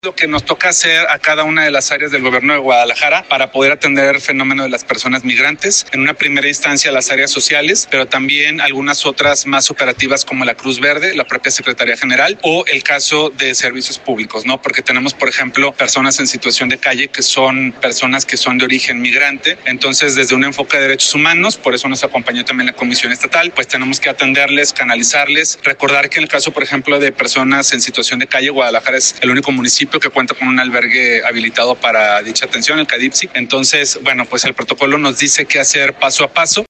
Lo que nos toca hacer a cada una de las áreas del gobierno de Guadalajara para poder atender el fenómeno de las personas migrantes. En una primera instancia las áreas sociales, pero también algunas otras más operativas como la Cruz Verde, la propia Secretaría General o el caso de servicios públicos, ¿no? Porque tenemos, por ejemplo, personas en situación de calle que son personas que son de origen migrante. Entonces, desde un enfoque de derechos humanos, por eso nos acompañó también la Comisión Estatal, pues tenemos que atenderles, canalizarles. Recordar que en el caso, por ejemplo, de personas en situación de calle, Guadalajara es el único municipio que cuenta con un albergue habilitado para dicha atención, el CADIPSI. Entonces, bueno, pues el protocolo nos dice qué hacer paso a paso.